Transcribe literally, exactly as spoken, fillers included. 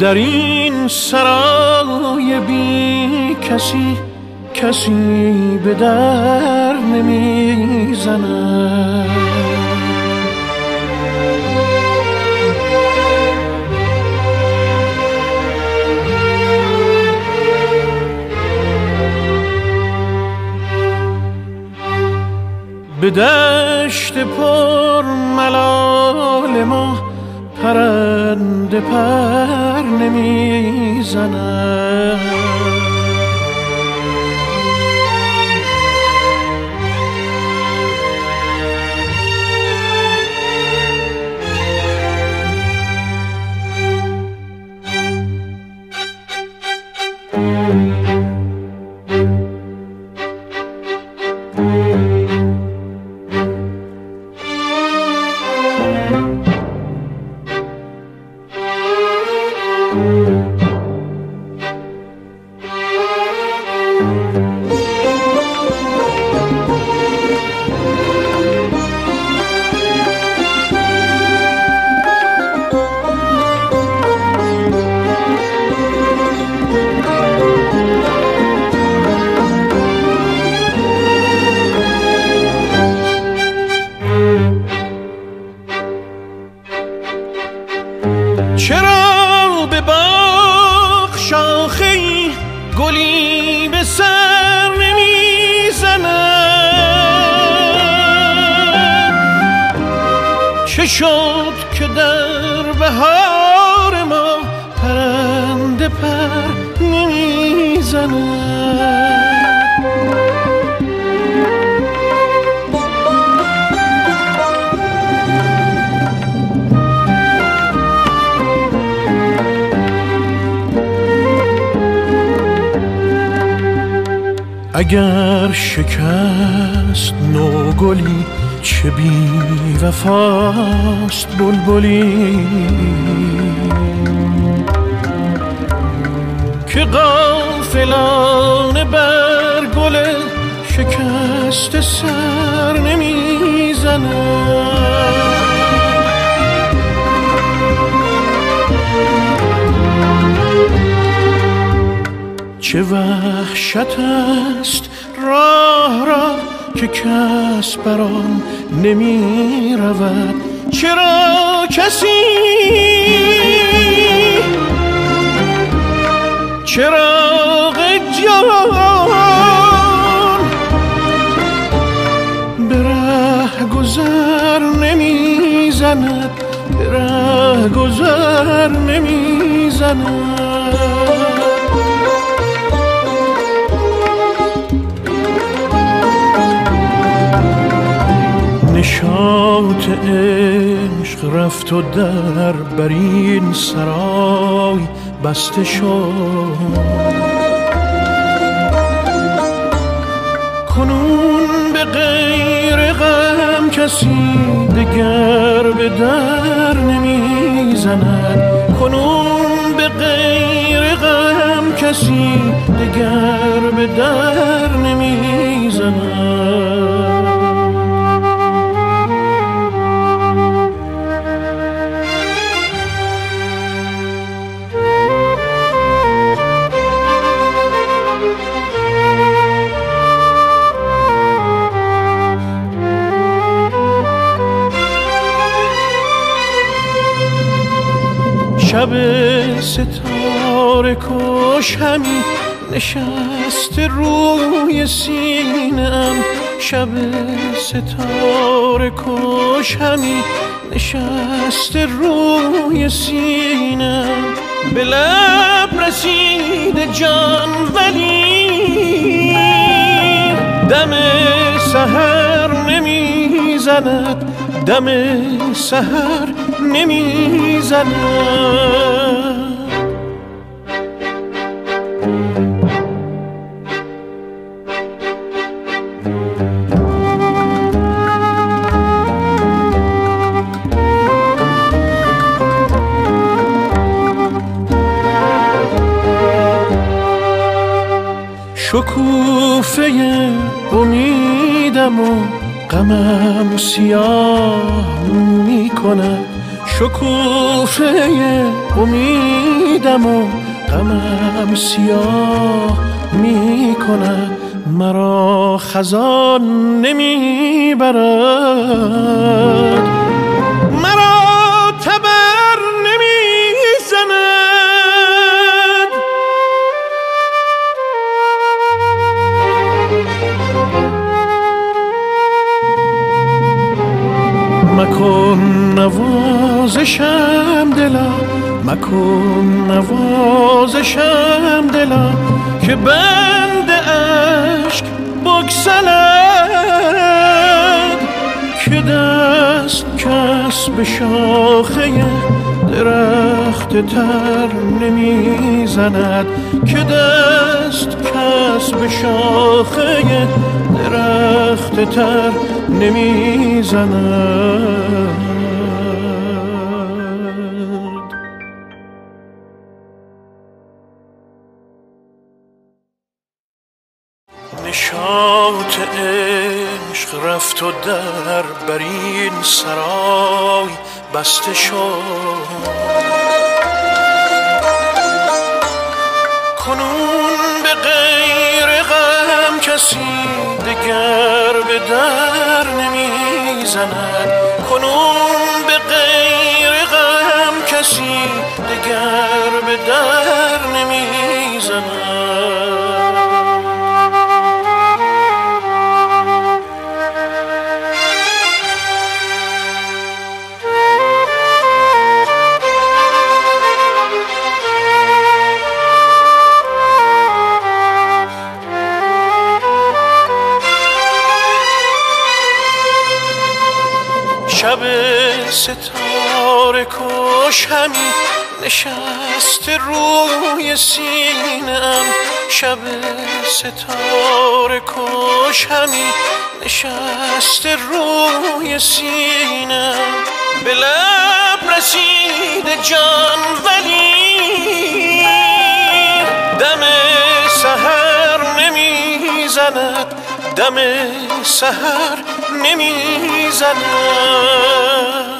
در این سرای بی کسی کسی به در نمیزند. به دشت پر ملال ما پرنده پر نمیزند. چرا به باغ شاخه‌ای گلی به سر نمیزند؟ چه شد که در بهار ما پرنده پر نمیزند؟ اگر شکست نوگلی چه بی وفاست بلبلی که غافلانه بر گل شکست سر نمیزند. چه وحشت است راه را که کس بر آن نمی رود. چرا کسی چراغ جان به ره گذر نمی زند، به ره گذر نمی زند؟ نشاط عشق رفت و در بر این سرای بسته شد. کنون به غیر غم کسی دگر به در نمی زند. کنون به غیر غم کسی دگر به در نمی زند. شب ستاره کش همی نشست روی سینم. شب ستاره کش همی نشست روی سینم. به لب رسید جان ولی دم سحر نمی زند، دم سحر نمی زند. شکوفه امیدم و غمم سیاه می کند. شکوفه امیدم و غمم سیاه می کند، مرا خزان نمی برد، مرا تبر نمی زند. مکن نوازشم دلا، مکن نوازشم دلا، که بند اشک بگسلد، که دست کس به شاخه درخت تر نمی زند، که دست کس به شاخه درخت تر نمی زند. نشاط عشق رفت و در بر این سرای بسته شد، کنون به غیر غم کسی دگر به در نمی زند، کنون به غیر غم کسی دگر به در نمی زند. شب ستاره کش همی نشست روی سینم، شب ستاره کش همی نشست روی سینم، به لب رسید جان ولی دم سحر نمی زند، دم سحر نمی زند.